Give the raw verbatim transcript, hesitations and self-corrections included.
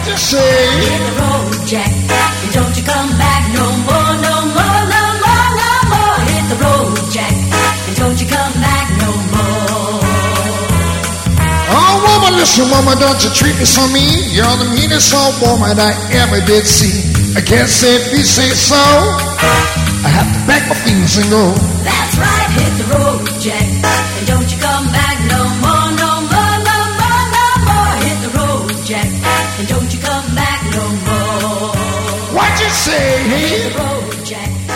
What you say? Hit the road, Jack, and don't you come back no more, no more, no more, no more. Hit the road, Jack, and don't you come back no more. Oh, woman, listen, mama, don't you treat me so mean. You're the meanest old woman I ever did see. I can't say if you say so. I have to pack my things and go. That's right, hit the road, Jack, and don't you come back no more, no more, no more, no more. Hit the road, Jack, and don't you come back no more. What you say? Hit the road, Jack.